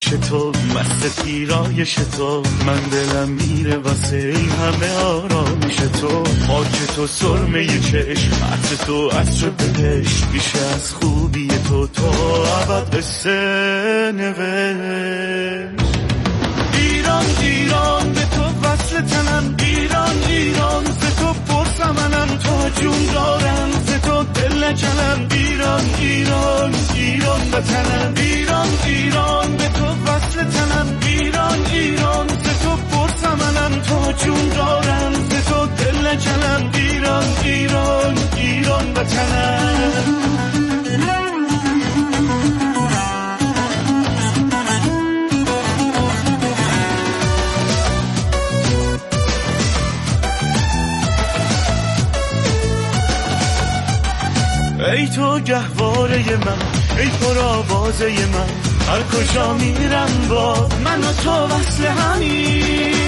تو مست پیرایش تو، من دلم میره واسه این همه آرامش تو. خاک تو سرمه چشم، عطر تو عطر بهشت، بیشه از خوبی تو ابد قصه نوشت. ایران ایران به تو وصل تنم، ایران ایران ز تو پرسمنم، تا جون دارم ز تو دل نکنم. ایران ایران ایران وطنم، ایران ایران به تو وصل تنم، ایران ایران ز تو پرسمنم، تا جون دارم ز تو دل نکنم. ایران ایران ایران وطنم. ای تو گهواره من، ای پر آوازه من، هر کجا میرم با من و تو وصل همی.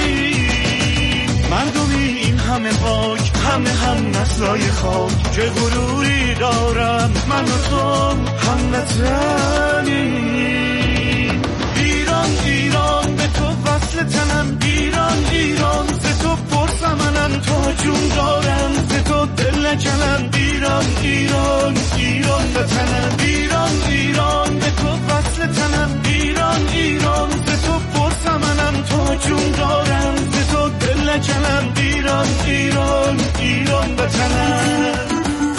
مردمی این همه پاک، همه هم نسلای خاک، چه غروری دارم من و تو هموطنی. ایران ایران به تو وصل تنم، ایران ایران ز تو پرسمنم، تا جون دارم ز تو دل نکنم. ایران ایران ایران وطنم، ایران ایران به تو وصل تنم، ایران ایران ز تو پرسمنم، تا جون دارم ز تو دل نکنم. ایران ایران ایران وطنم.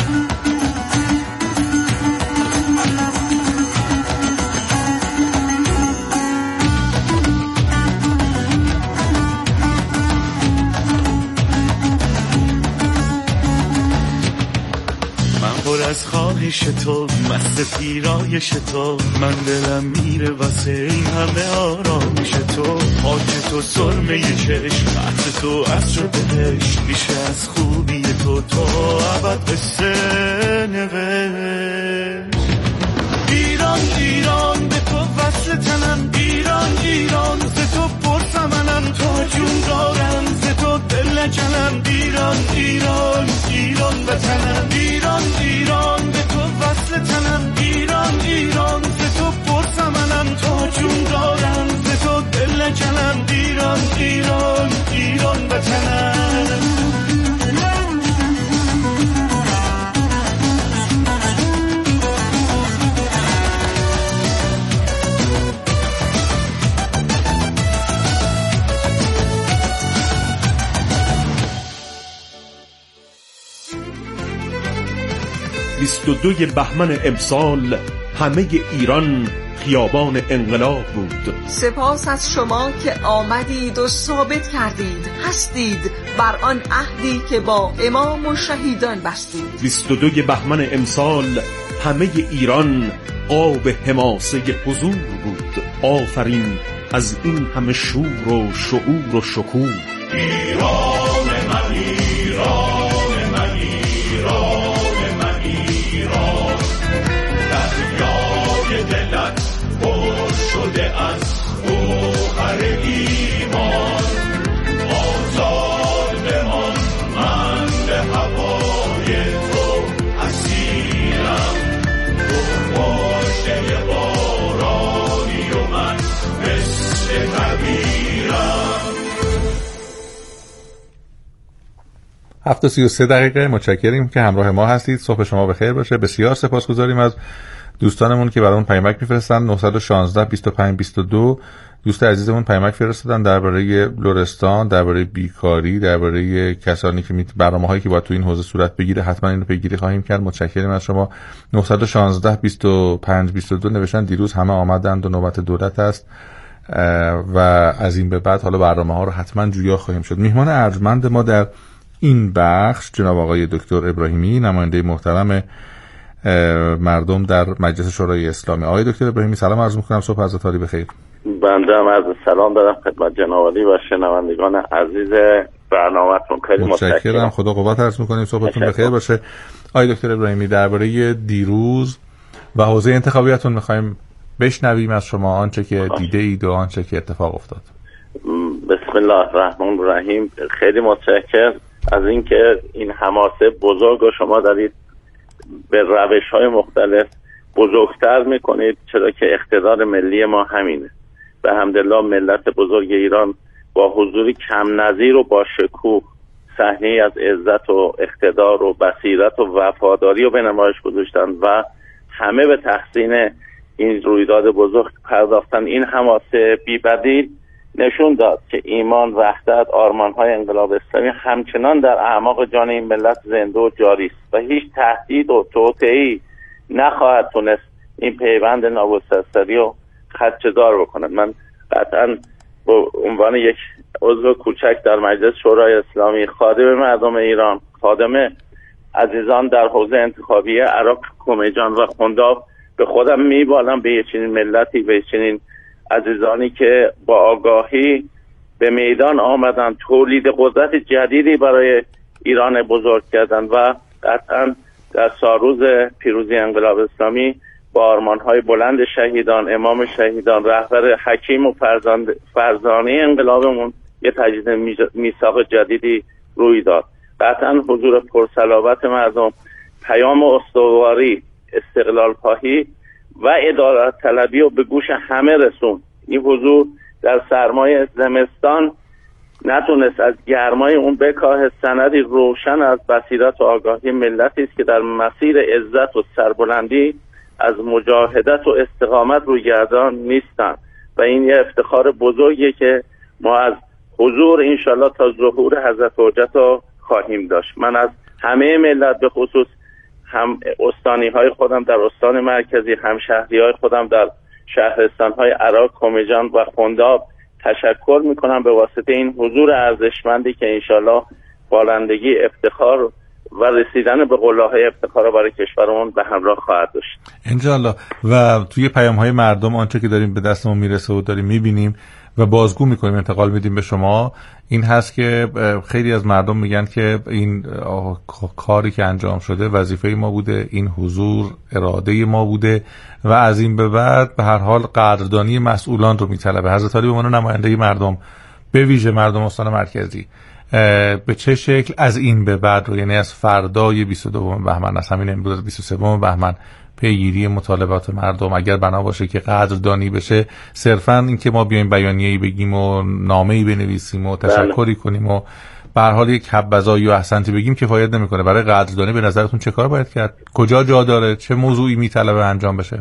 از خواهش تو مست پیرایش تو، من دلم میره واسه این همه آرامش تو. خاک تو سرمه چشم، عطر تو عطر بهشت، بیشه از خوبی تو ابد قصه نوشت. ایران ایران به تو وصل تنم، ایران ایران ز تو پرسمنم، تا جون دارم ز تو دل نکنم. ایران ایران ایران وطنم، ایران ایران به تو وصل تنم، ایران ایران ز تو پرسمنم، تا جون دارم ز تو دل نکنم. ایران ایران ایران وطنم. دوی بهمن امسال همه ایران خیابان انقلاب بود. سپاس از شما که آمدید و ثابت کردید هستید بر آن عهدی که با امام و شهیدان بستید. 22 بهمن امسال همه ایران آب حماسه حضور بود. آفرین از این همه شور و شعور و شکوه. ایران من، ایران من، ایران من، ایران دریای دلت پر شده از گوهر ایمان. آزاد بمان، من به هوای تو اسیرم. تو مژده بارانی و من مثل نبیرم. 7:33 متشکریم که همراه ما هستید. صبح شما بخیر باشه. بسیار سپاسگزاریم از دوستانمون که برامون پیامک میفرستن. 916 25 22 دوست عزیزمون پیامک فرستادن درباره لرستان، درباره بیکاری، درباره کسانی که برنامه‌هایی که باید تو این حوزه صورت بگیره. حتما اینو پیگیری خواهیم کرد. متشکریم از شما. 916 25 22 نوشتن دیروز همه آمدند و نوبت دولت است و از این به بعد حالا برنامه‌ها رو حتما جویا خواهیم شد. میهمان ارجمند ما در این بخش جناب آقای دکتر ابراهیمی، نماینده محترم مردم در مجلس شورای اسلامی. آقای دکتر ابراهیمی سلام عرض می‌کنم. صبح از تاری بخیر. بنده هم عرض سلام دارم خدمت جناب عالی و شنوندگان عزیز برنامه‌تون. خیلی متشکرم. خدا قوت عرض می‌کنیم. صبحتون بخیر باشه. آقای دکتر ابراهیمی درباره دیروز و حوزه انتخابیتون می‌خوایم بشنویم از شما آنچه که دیده اید و آنچه که اتفاق افتاد. بسم الله الرحمن الرحیم. خیلی متشکرم از اینکه این حماسه بزرگ و شما دارید به روش‌های مختلف بزرگتر میکنید، چرا که اقتدار ملی ما همینه. به حمدالله ملت بزرگ ایران با حضوری کم نظیر و با شکوه صحنه‌ای از عزت و اقتدار و بصیرت و وفاداری رو به نمایش گذاشتن و همه به تحسین این رویداد بزرگ پرداختن. این حماسه بی‌بدیل نشون داد که ایمان، وحدت، آرمان‌های انقلاب اسلامی همچنان در اعماق جان این ملت زنده و جاری است و هیچ تهدید و توطئه‌ای نخواهد تونست این پیوند ناگسستری رو خدشه‌دار بکند. من قطعاً به عنوان یک عضو کوچک در مجلس شورای اسلامی، خادم مردم ایران، خادم عزیزان در حوزه انتخابی عراق، کمیجان و خنداب، به خودم میبالم به چنین ملتی، به چنین عزیزانی که با آگاهی به میدان آمدن، تولید قدرت جدیدی برای ایران بزرگ کردن و قطعا در سالروز پیروزی انقلاب اسلامی با آرمان‌های بلند شهیدان، امام شهیدان، رهبر حکیم و فرزانه انقلابمون یه تجدید میثاق جدیدی روی داد. قطعا حضور پرصلابت مردم، پیام استواری، استقلال خواهی و عدالت طلبی رو به گوش همه رسون. این حضور در سرمای زمستان نتونست از گرمای اون بکاه سندی روشن از بصیرت و آگاهی ملتی است که در مسیر عزت و سربلندی از مجاهدت و استقامت روی گردان نیستن و این یه افتخار بزرگیه که ما از حضور انشالله تا ظهور حضرت حجت رو خواهیم داشت. من از همه ملت به خصوص هم استانی های خودم در استان مرکزی، هم شهری های خودم در شهرستان های عراق، کمیجان و خنداب تشکر میکنم به واسطه این حضور ارزشمندی که انشالله بالندگی افتخار و رسیدن به قله‌های افتخار برای کشورمون به همراه خواهد داشت انشالله. و توی پیام‌های مردم آنچه که داریم به دستمون میرسه و داریم میبینیم و بازگو میکنیم، انتقال میدیم به شما، این هست که خیلی از مردم میگن که این کاری که انجام شده وظیفه ما بوده، این حضور اراده ما بوده و از این به بعد به هر حال قدردانی مسئولان رو میطلبه. حضرت علی به عنوان نماینده مردم، به ویژه مردم استان مرکزی، به چه شکل از این به بعد رو، یعنی از فردای 22 بهمن، از همین امروز 23 بهمن، پیگیری مطالبات مردم اگر بنا باشه که قدردانی بشه، صرفا این که ما بیایم بیانیه‌ای بگیم و نامه‌ای بنویسیم و تشکری کنیم و به هر حال یک حبذایی و احسنتی بگیم کفایت نمیکنه. برای قدردانی به نظرتون چه کار باید کرد؟ کجا جا داره؟ چه موضوعی میطلبه انجام بشه؟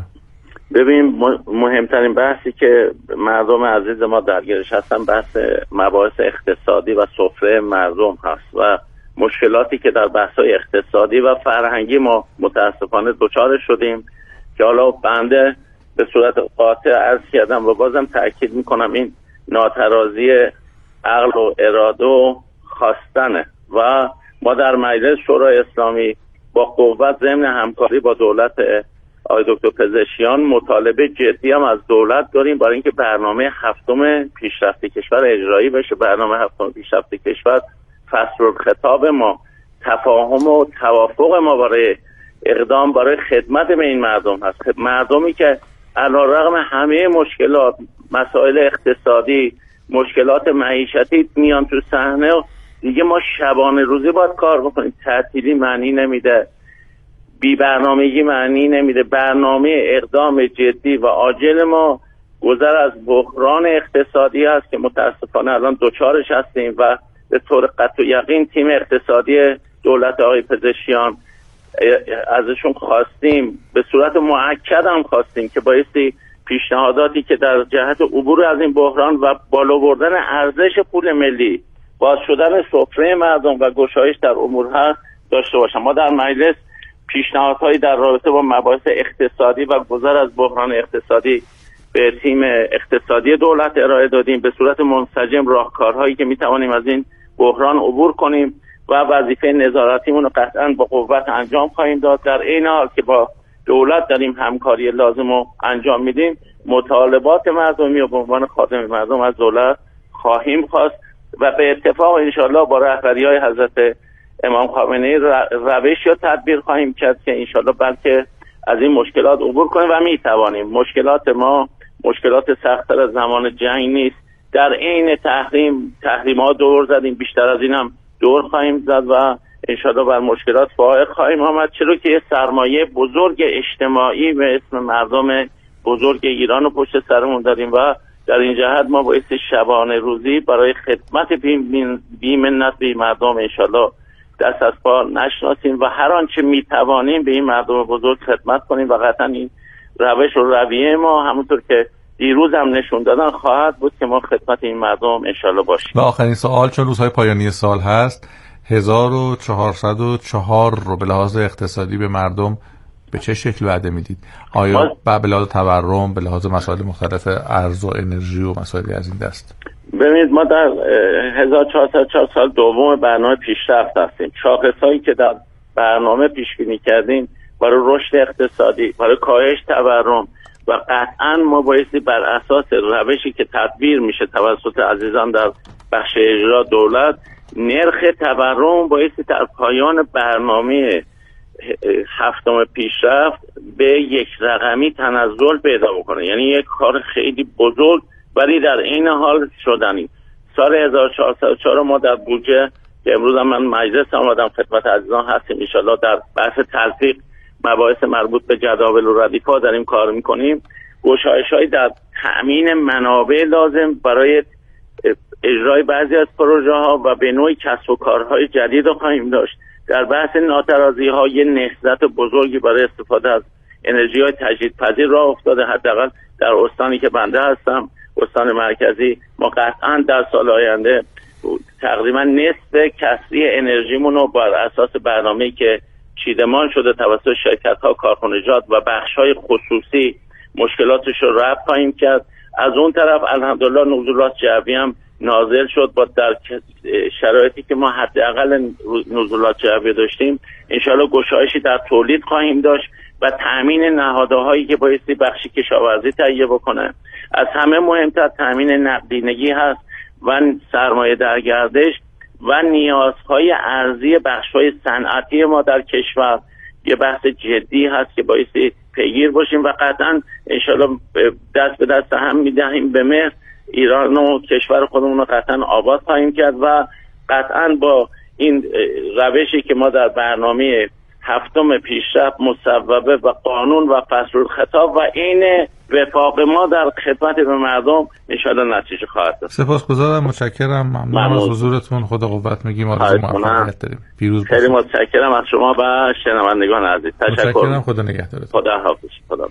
ببین، مهمترین بحثی که مردم عزیز ما درگیرش هستن بحث مباحث اقتصادی و سفره مردم هست و مشکلاتی که در بحث‌های اقتصادی و فرهنگی ما متاسفانه دچار شدیم که حالا بنده به صورت قاطع عرض کردم و بازم تأکید میکنم این ناترازی عقل و اراده و خواستنه و ما در مجلس شورای اسلامی با قوت ضمن همکاری با دولت آقای دکتر پزشکیان مطالبه جدی هم از دولت داریم برای اینکه برنامه هفتم پیشرفت کشور اجرایی بشه. برنامه هفتم پیشرفت کشور فصل الخطاب ما، تفاهم و توافق ما برای اقدام برای خدمت به این مردم هست. مردمی که علیرغم همه مشکلات، مسائل اقتصادی، مشکلات معیشتی میان تو صحنه و دیگه ما شبانه روزی باید کار بکنیم. تعطیلی معنی نمیده، بی برنامگی معنی نمیده. برنامه اقدام جدی و عاجل ما گذر از بحران اقتصادی است که متاسفانه الان دوچارش هستیم و به طور قطع و یقین تیم اقتصادی دولت آقای پزشکیان ازشون خواستیم، به صورت مؤکد هم خواستیم که بایستی پیشنهاداتی که در جهت عبور از این بحران و بالا بردن ارزش پول ملی، باز شدن سفره مردم و گشایش در امور هست داشته باشم. ما در مجلس پیشنهادهایی در رابطه با مباحث اقتصادی و گذر از بحران اقتصادی به تیم اقتصادی دولت ارائه دادیم، به صورت منسجم راهکارهایی که میتوانیم از این بحران عبور کنیم و وظیفه نظارتیمون رو قطعاً با قوت انجام خواهیم داد. در این حال که با دولت داریم همکاری لازم رو انجام میدیم، مطالبات مردمی رو به عنوان خادم مردم از دولت خواهیم خواست و به اتفاق انشالله با رهبری‌های حضرت امام خامنه‌ای روشی رو تدبیر خواهیم کرد که انشالله بلکه از این مشکلات عبور کنیم و میتوانیم. مشکلات ما مشکلات سخت‌تر از زمان جنگ نیست. در عین تحریم‌ها دور زدیم، بیشتر از این هم دور خواهیم زد و انشالله بر مشکلات فائق خواهیم آمد، چرا که یه سرمایه بزرگ اجتماعی به اسم مردم بزرگ ایران رو پشت سرمون داریم و در این جهت ما بایستی شبانه روزی برای خدمت بی‌منت به مردم انشالله دست از پا نشناسیم و هر آنچه میتوانیم به این مردم بزرگ خدمت کنیم و قطعا این روش و رویه ما همونطور که دیروز هم نشون دادن خواهد بود که ما خدمت این مردم انشالله باشیم. و آخرین سوال، چون روزهای پایانی سال هست، 1404 رو به لحاظ اقتصادی به مردم به چه شکل وعده میدید؟ آیا به لحاظ تورم، به لحاظ مسائل مختلف ارز و انرژی و مسائلی از این دست؟ ببینید ما در 1404 سال دوم برنامه پیشرفت هستیم. شاخص‌هایی که در برنامه پیش بینی کردیم برای رشد اقتصادی، برای کاهش تورم و قطعاً ما بایستی بر اساس روشی که تدبیر میشه توسط عزیزان در بخش اجرا دولت، نرخ تورم بایستی در پایان برنامه هفتم پیشرفت به یک رقمی تنزل پیدا بکنه. یعنی یک کار خیلی بزرگ ولی در این حال شدنی. سال 1404 ما در بودجه که امروز هم من مجلس آمدم خدمت عزیزان هستیم، ان شاءالله در بحث تلفیق مباحث مربوط به جداول و ردیف‌ها داریم کار میکنیم. گشایش‌های در تأمین منابع لازم برای اجرای بعضی از پروژه ها و به نوعی کسب و کارهای جدید رو خواهیم داشت. در بحث ناترازی ها یه نهضت بزرگی برای استفاده از انرژی های تجدیدپذیر راه افتاده. حداقل در استانی که بنده هستم، استان مرکزی، ما قطعا در سال آینده تقریبا نصف کسری انرژیمون رو بر اساس برنامه‌ای که چیدمان شده توسط شرکت‌ها، کارخانجات و بخش‌های خصوصی مشکلاتش رو رفع خواهیم کرد. از اون طرف الحمدلله نزولات جوی هم نازل شد. با در شرایطی که ما حداقل نزولات جوی داشتیم انشالله گشایشی در تولید خواهیم داشت و تأمین نهادهایی که بایستی بخشی کشاورزی تهیه بکنه. از همه مهمتر تأمین نقدینگی هست و سرمایه در گردش و نیازهای ارزی بخش‌های صنعتی ما در کشور یه بحث جدی هست که بایستی پیگیر باشیم و قطعا انشالله دست به دست هم میدهیم به مهر ایران و کشور خودمون رو قطعا آباد خواهیم کرد و قطعا با این روشی که ما در برنامه هفتم پیشرفت مصوبه و قانون و فصل الخطاب و این وفاق ما در خدمت به مردم انشالله نتیجه خواهد داشت. سپاسگزارم، متشکرم، ممنون از حضورتون. خدا قوت میگیم، آرزوی موفقیت داریم. پیروز باشید. خیلی متشکرم از شما و شنوندگان عزیز. تشکر. متشکرم، خدا نگهدارتون. خدا حافظ. خدا.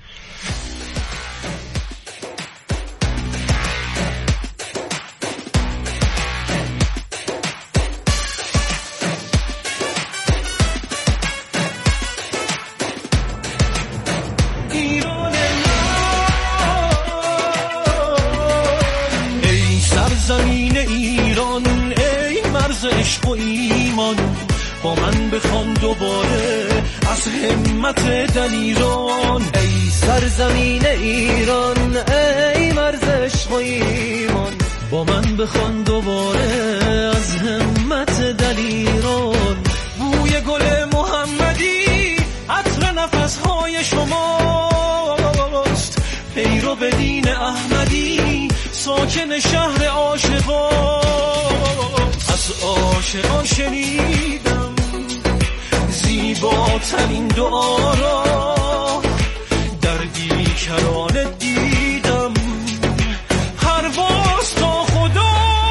زمین ایران ای مرز عشق و ایمان، با من بخوان دوباره از همت دلیران. ای سرزمین ایران ای مرز عشق و ایمان، با من بخوان دوباره از همت دلیران. بوی گل محمدی عطر نفسهای شماست، پیرو به دین احمدی ساکن شهر عاشقان. از عاشقان شنیدم زیباترین دعا را، در بیکران دیدم هر باز تا خدا.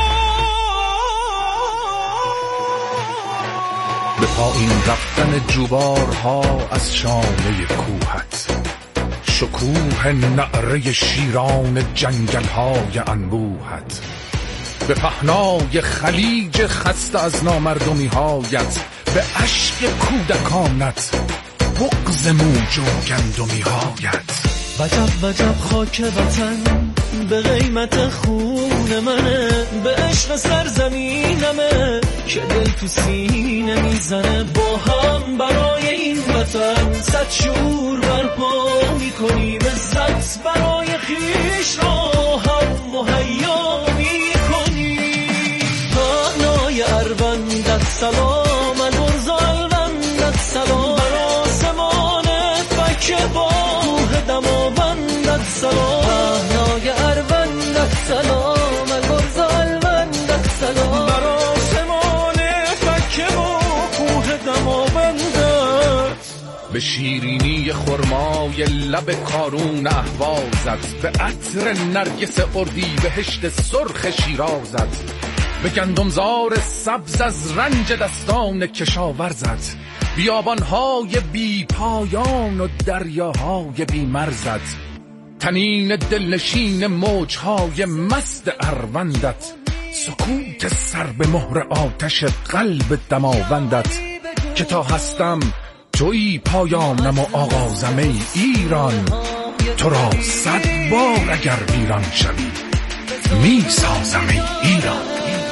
به پایین رفتن جوبارها از شانه کوهت، شکوه نعره شیران جنگل‌های انبوهت، به پهنای خلیج خسته از نامردمی‌هایت، به اشک کودکانت، بغض موج و گندمی‌هایت. وجب وجب خاک وطن به قیمت خون منه، به عشق سرزمینمه که دل تو سینه میزنه. با هم برای این وطن صد شور برپا میکنیم، عزت برای خیش را هم مهیا میکنیم. پهنای اروندت سلام، البرز الوندت سلام، بر آسمان فکر با کوه دماوندت سلام. پهنای اروندت سلام، البرز الوندت سلام، بر آسمان فکر با کوه دماوندت. به شیرینی خرمای لب کارون اهوازت، به عطر نرگس اردی بهشت سرخ شیرازت، به گندمزار سبز از رنج دستان کشاورزت، بیابانهای بی پایان و دریاهای بی مرزت، تنین دلنشین موجهای مست اروندت، سکوت سر به مهر آتش قلب دماوندت، که تا هستم تویی پایانم و آغازم ای ایران، تو را 100 بار اگر ویران شوی می سازم ای ایران.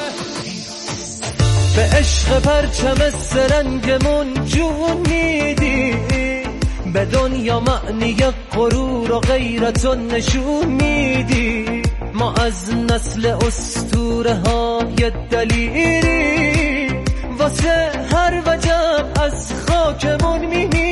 به عشق پرچم سرنگمون جون میدی، به دنیا معنی غرور و غیرتو نشون میدی، ما از نسل اسطوره های دلیری، واسه هر وجب از خاکمون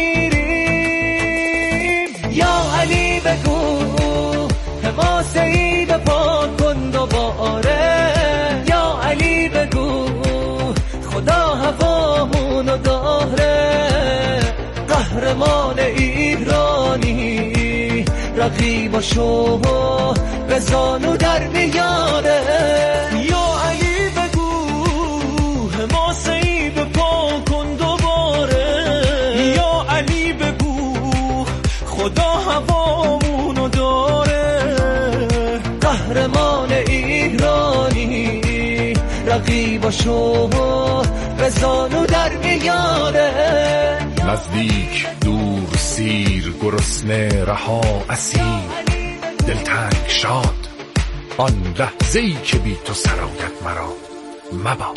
میمیریم. یا علی بگو حماسه‌ای به پا کن دوباره، یا علی بگو خدا هوامونو داره، قهرمان ایرانی رقیباشو به زانو در میاره. یا علی بگو حماسه‌ای به پا کن دوباره، یا علی بگو خدا هوامونو داره، قهرمان ایرانی رقیباشو به زانو در میاره. نزدیک دور سیر گرسنه رها اسیر، دلتنگ شاد آن لحظه‌ای که بی تو سرایت مرا مباد.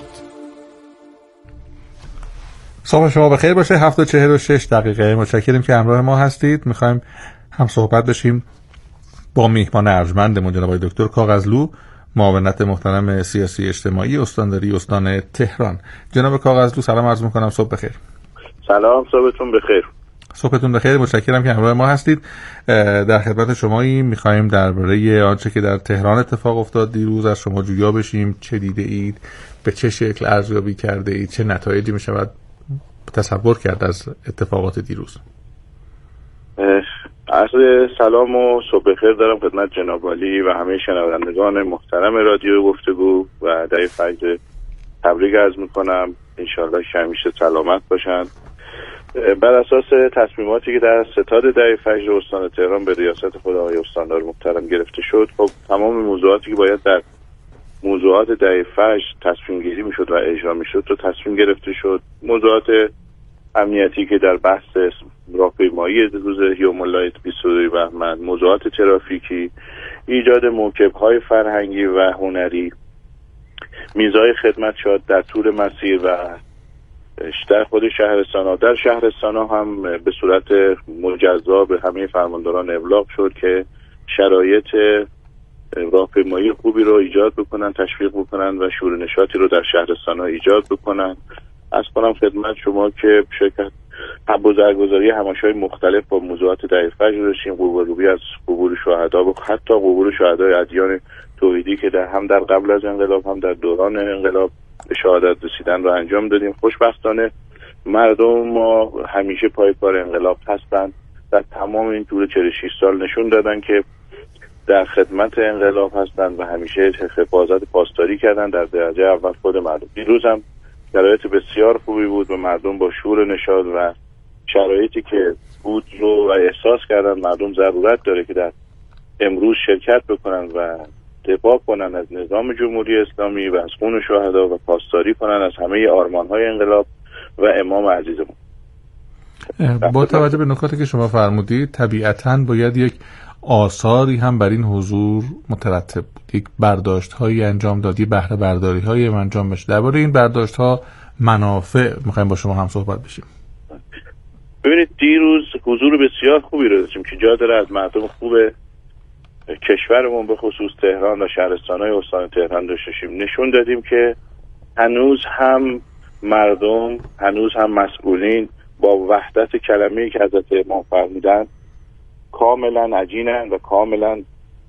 صبح شما بخیر باشه. 7:46 متشکریم که همراه ما هستید. میخوایم هم صحبت بشیم با میهمان ارجمندمون جناب دکتر کاغذلو، معاونت محترم سیاسی اجتماعی استانداری استان تهران. جناب کاغذلو سلام عرض میکنم، صبح بخیر. سلام، صبحتون بخیر. صبحتون بخیر، متشکرم که همراه ما هستید. در خدمت شمایی، میخوایم درباره آنچه که در تهران اتفاق افتاد دیروز از شما جویا بشیم. چه دیده اید؟ به چه شکل ارزیابی کرده اید؟ چه نتایجی میشود تصور کرد از اتفاقات دیروز؟ عرض سلام و صبح بخیر دارم خدمت جناب عالی و همه شنوندگان محترم رادیو گفتگو و در فجر تبریک عرض میکنم. انشاءالله که همیشه سلامت باشن. بر اساس تصمیماتی که در ستاد در فجر استان تهران به ریاست خود آقای استاندار محترم گرفته شد، خب تمام موضوعاتی که باید در موضوعات در فجر تصمیم گیری میشد و اجرا میشد تو تصمیم گرفته شد. موضوعات امنیتی که در بحث راهپیمایی روز یوم الله 22 بهمن، موضوعات ترافیکی، ایجاد موکب‌های فرهنگی و هنری، میزای خدمت شد در طول مسیر و در خود شهرستان‌ها. در شهرستان‌ها هم به صورت مجزا به همه فرمانداران ابلاغ شد که شرایط راهپیمایی خوبی رو ایجاد بکنن، تشویق بکنن و شور نشاطی رو در شهرستان‌ها ایجاد بکنن. از کنم خدمت شما که شرکت بازرگانی همایش‌های مختلف با موضوعات در فجر داشتیم، قربانی از قبور شهدا و حتی قبور شهدای ادیان توحیدی که هم در قبل از انقلاب هم در دوران انقلاب به شهادت رسیدن رو انجام دادیم. خوشبختانه مردم ما همیشه پای کار انقلاب هستند. در تمام این طول 46 سال نشون دادن که در خدمت انقلاب هستند و همیشه حفاظت پاسداری کردن در درجه اول خود مردم. دیروز هم شرایط بسیار خوبی بود و مردم با شور نشاط و شرایطی که بود رو احساس کردن مردم ضرورت داره که در امروز شرکت بکنن و دفاع کنن از نظام جمهوری اسلامی و از خون شهدا و پاسداری کنن از همه آرمان‌های انقلاب و امام عزیزمون. با توجه به نکاتی که شما فرمودید، طبیعتاً باید یک آثاری هم بر این حضور مترتب بود. یک برداشت‌هایی انجام داد، یک بهره برداری‌هایی انجام بشه. درباره این برداشت‌ها منافع می‌خوایم با شما هم صحبت بشیم. ببینید دیروز حضور بسیار خوبی رو داشتیم که جا داره از مردم خوب کشورمون به خصوص تهران و شهرستان‌های استان تهران داشتیم. نشون دادیم که هنوز هم مردم، هنوز هم مسئولین با وحدت کلمه‌ای که حضرت امام فرمودن کاملا عجینن و کاملا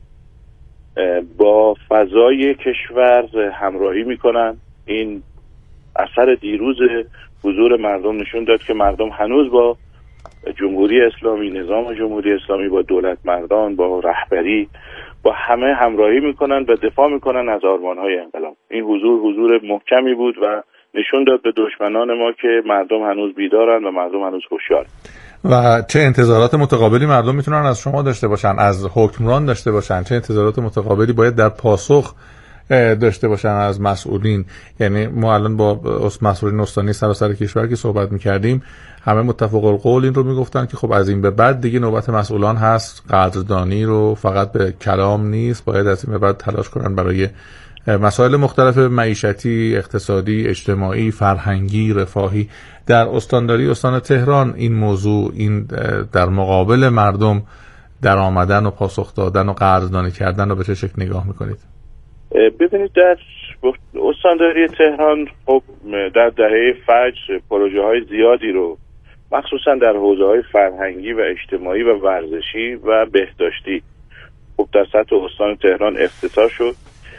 با فضای کشور همراهی میکنن. این اثر دیروز حضور مردم نشون داد که مردم هنوز با جمهوری اسلامی، نظام جمهوری اسلامی با دولت مردان، با رهبری، با همه همراهی میکنن و دفاع میکنن از آرمانهای انقلاب. این حضور محکمی بود و نشون داد به دشمنان ما که مردم هنوز بیدارن و مردم هنوز هوشیارن. و چه انتظارات متقابلی مردم میتونن از شما داشته باشن، از حکمران داشته باشن، چه انتظارات متقابلی باید در پاسخ داشته باشن از مسئولین؟ یعنی ما الان با مسئولین استانی سراسر کشور که صحبت میکردیم، همه متفق القول این رو میگفتن که خب از این به بعد دیگه نوبت مسئولان هست، قدردانی رو فقط به کلام نیست، باید از این به بعد تلاش کنن برای مسائل مختلف معیشتی، اقتصادی، اجتماعی، فرهنگی، رفاهی. در استانداری استان تهران این موضوع، این در مقابل مردم در آمدن و پاسخ دادن و قدردانی کردن رو به چه شکل نگاه میکنید؟ ببینید در استانداری تهران خب در دهه فجر پروژه های زیادی رو مخصوصا در حوزه های فرهنگی و اجتماعی و ورزشی و بهداشتی خب در سطح استان تهران افتتاح شد.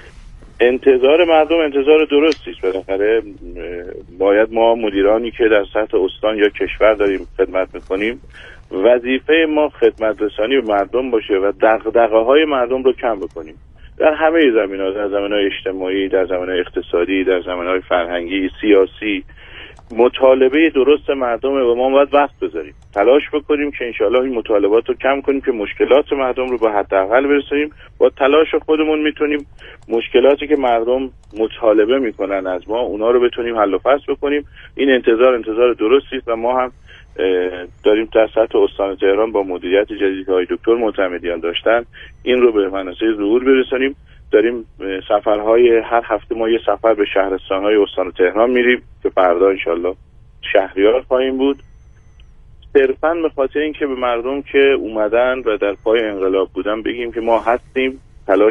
انتظار مردم انتظار درستی است. بالاخره باید ما مدیرانی که در سطح استان یا کشور داریم خدمت میکنیم، وظیفه ما خدمت رسانی به مردم باشه و دغدغه‌های مردم رو کم بکنیم در همه زمینه‌ها، در زمینه‌های اجتماعی، در زمینه‌های اقتصادی، در زمینه‌های فرهنگی، سیاسی. مطالبه درست مردم و ما باید وقت بذاریم، تلاش بکنیم که انشاءالله این مطالبات رو کم کنیم که مشکلات مردم رو به حداقل برسونیم. با تلاش خودمون میتونیم مشکلاتی که مردم مطالبه میکنن از ما اونا رو بتونیم حل و فصل بکنیم. این انتظار درستی است و ما هم داریم در سطح استان تهران با مدیریت جدیدی که آقای دکتر معتمدیان داشتن این رو به منصه ظهور برسونیم. داریم سفرهای هر هفته ما یه سفر به شهرستان‌های استان تهران میریم که فردا انشالله شهریار خواهیم بود، صرفاً به خاطر اینکه به مردم که اومدن و در پای انقلاب بودن بگیم که ما هستیم، تلاش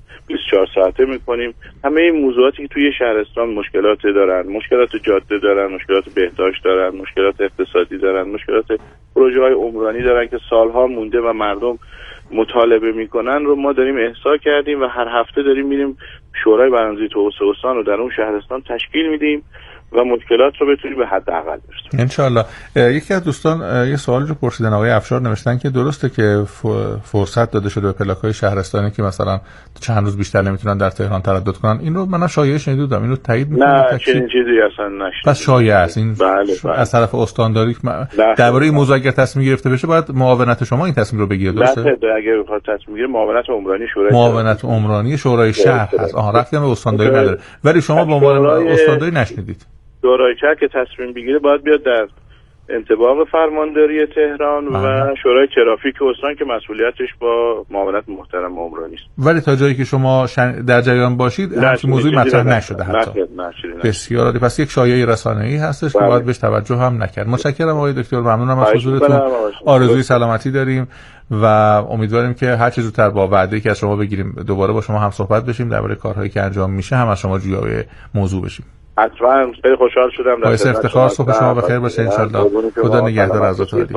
24 ساعته میکنیم. همه این موضوعاتی که توی شهرستان مشکلات دارن، مشکلات جاده دارن، مشکلات بهداشت دارن، مشکلات اقتصادی دارن، مشکلات پروژه‌های عمرانی دارن که سالها مونده و مردم مطالبه میکنن رو ما داریم احصا کردیم و هر هفته داریم میریم شورای برنامه‌ریزی توسعه استان رو در اون شهرستان تشکیل میدیم و مشکلات رو بتونیم به حداقل برسونیم انشالله. یکی از دوستان یه سوالی رو پرسیدن، آقای افشار نوشتن که درسته که فرصت داده شده به پلاک‌های شهرستانی که مثلا چند روز بیشتر نمیتونن در تهران تردد کنن. این رو من شایعه شنیدم، اینو تایید می‌کنید؟ نه چنین چیزی اصلا نشد. پس شایعه است این. بله. از طرف استانداری درباره این موضوع اگر تصمیم گرفته بشه باید معاونت شما این تصمیم رو بگیره، درسته؟ نه اگر بخواد تصمیم بگیره معاونت عمرانی شورای شهر هست. رفتم به استانداری نداره. ولی شما به عنوان استانداری نشنیدید. شورای شهر که تصمیم بگیره باید بیاد در انطباق فرمانداری تهران و شورای ترافیک استان که مسئولیتش با معاونت محترم عمرانی است. ولی تا جایی که شما در جریان باشید همچین موضوعی مطرح نشده حتی. بسیار عالی. پس یک شایعه رسانه‌ای هستش که باید بهش توجه هم نکرد. متشکرم آقای دکتر، ممنونم از حضورتون. آرزوی سلامتی داریم و امیدواریم که هر چه زودتر با وعده‌ای که از شما بگیریم دوباره با شما هم صحبت بشیم درباره کارهایی که انجام میشه، هم از شما جویای موضوع بشیم. حتما. خیلی خوشحال شدم. باعث افتخار. صبح شما بخیر باشه ان شاءالله. خدا نگهدار از عالی.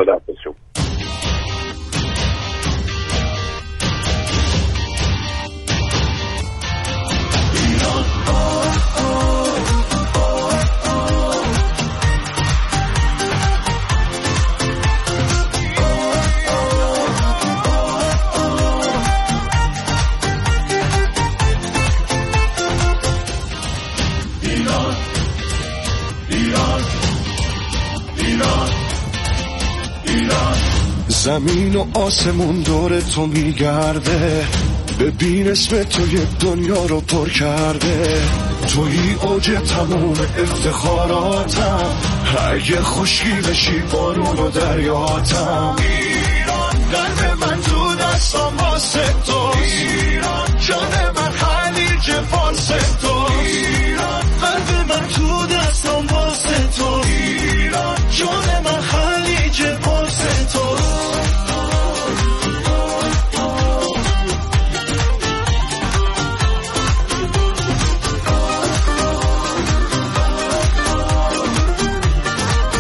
زمین و آسمون دور تو میگرده، ببین اسم تو یک دنیا رو پر کرده. توی اوج تموم افتخاراتم، اگه خشکی بشی بارون و دریاتم. ایران قلب من تو دستم واسه توست، ایران جان من خلیج فارس توست، ایران قلب من تو دستم واسه توست، ایران جان من خلیج فارس توست.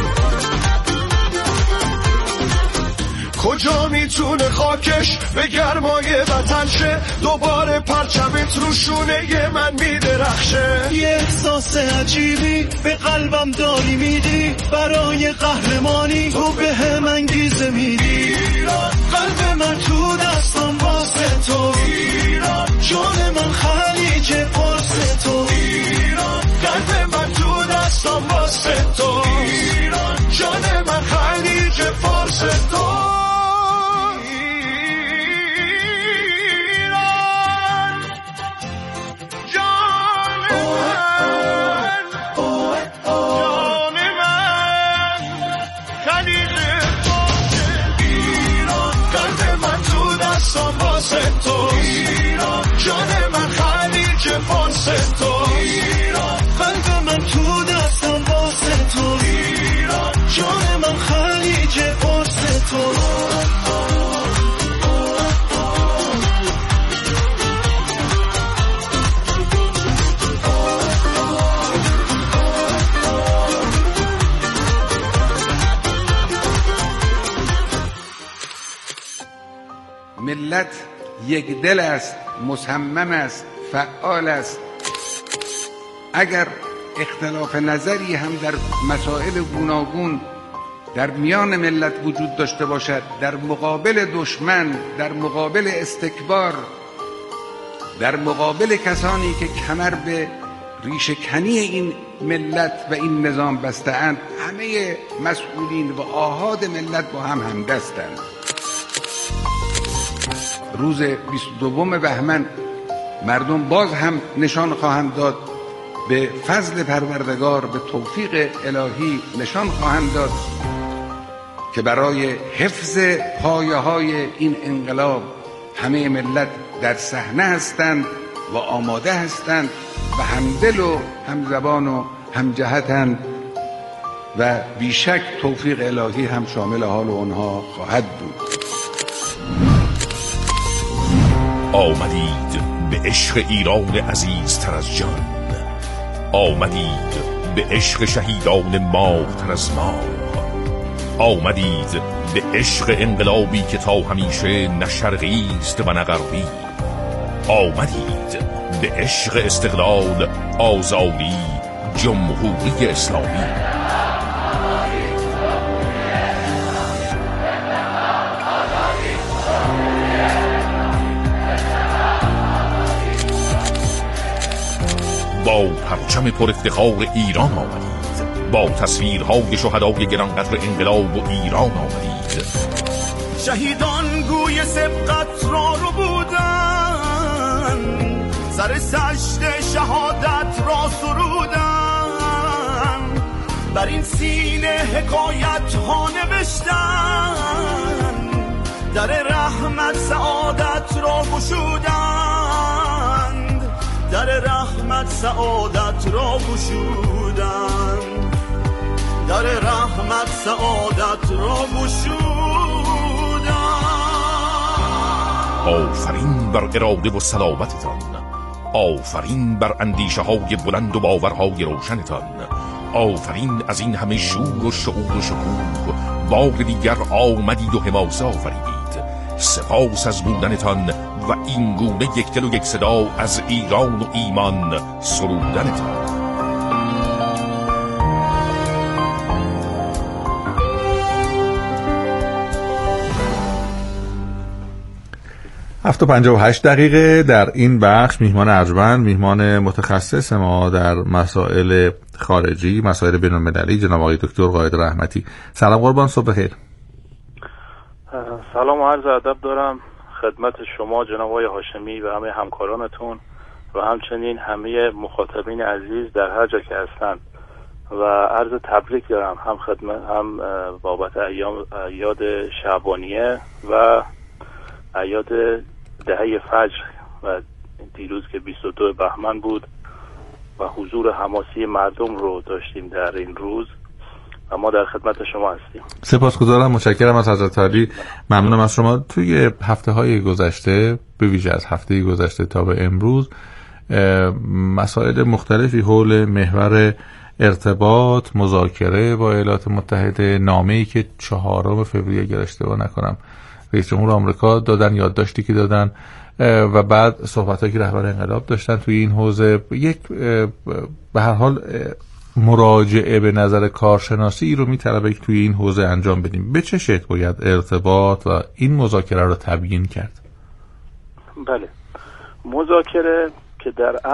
کجا میتونه خاکش به گرم سرمایه وطن شه، دوباره پرچمت رو شونه من میدرخشه. یه احساس عجیبی به قلبم داری میدی، برای قهرمانی تو به هم انگیزه میدی. قلب من تو دستم واسه تو، جان من خلیج پرس تو. قلب من تو دستم واسه تو، جان من خلیج پرس تو. ملت یک دل است، مصمم است، فعال است. اگر اختلاف نظری هم در مسائل گوناگون در میان ملت وجود داشته باشد، در مقابل دشمن، در مقابل استکبار، در مقابل کسانی که کمر به ریشه‌کنی این ملت و این نظام بسته‌اند، همه مسئولین و آحاد ملت با هم همدستند. روز 22 بهمن مردم باز هم نشان خواهند داد، به فضل پروردگار، به توفیق الهی نشان خواهند داد که برای حفظ پایه‌های این انقلاب همه ملت در صحنه هستند و آماده هستند و همدل و همزبان و همجهتند و بیشک توفیق الهی هم شامل حال اونها خواهد بود. آمدید به عشق ایران عزیزتر از جان، آمدید به عشق شهیدان ماه‌تر از ماه، آمدید به عشق انقلابی که تا همیشه نه شرقی است و نه غربی، آمدید به عشق استقلال، آزادی، جمهوری اسلامی. با پرچم پر افتخار ایران آمدید، با تصویرهای شهدای گرانقدر انقلاب و ایران آمدید. شهیدان گوی سبقت را رو بودن، سر سجده شهادت را سرودن، بر این سینه حکایت ها نوشتن، در رحمت سعادت را گشودند، در رحمت سعادت را گشودند، در رحمت سعادت را گشودند. آفرین بر اراده و صلابتتان، آفرین بر اندیشه های بلند و باورهای روشنتان، آفرین از این همه شور و شعور و شکوه. بار دیگر آمدید و حماسه آفریدید. سپاس از بودنتان و این گونه یک دل و یک صدا از ایران و ایمان سرودنتان. 7:58 در این بخش میهمان ارجمند، میهمان متخصص ما در مسائل خارجی، مسائل بین‌المللی، جناب آقای دکتر قائد رحمتی. سلام قربان، صبح بخیر. سلام و عرض ادب دارم خدمت شما جناب آقای هاشمی و همه همکارانتون و همچنین همه مخاطبین عزیز در هر جا که هستند و عرض تبریک دارم هم خدمت هم بابت اعیاد شعبانیه و اعیاد دهه فجر و دیروز که 22 بهمن بود و حضور حماسی مردم رو داشتیم در این روز و ما در خدمت شما هستیم. سپاسگزارم، متشکرم از حضرت عالی، ممنونم از شما. توی هفته‌های گذشته، به ویژه از هفته گذشته تا به امروز، مسائل مختلفی حول محور ارتباط، مذاکره با ایالات متحده، نامه‌ای که 4 فوریه اگر اشتباه نکنم رئیس جمهور آمریکا دادن، یادداشتی که دادن و بعد صحبتایی که رهبر انقلاب داشتن توی این حوزه، یک به هر حال مراجعه به نظر کارشناسی رو میطلبه که توی این حوزه انجام بدیم. به چه شکل باید ارتباط و این مذاکره رو تبیین کرد؟ بله، مذاکره که در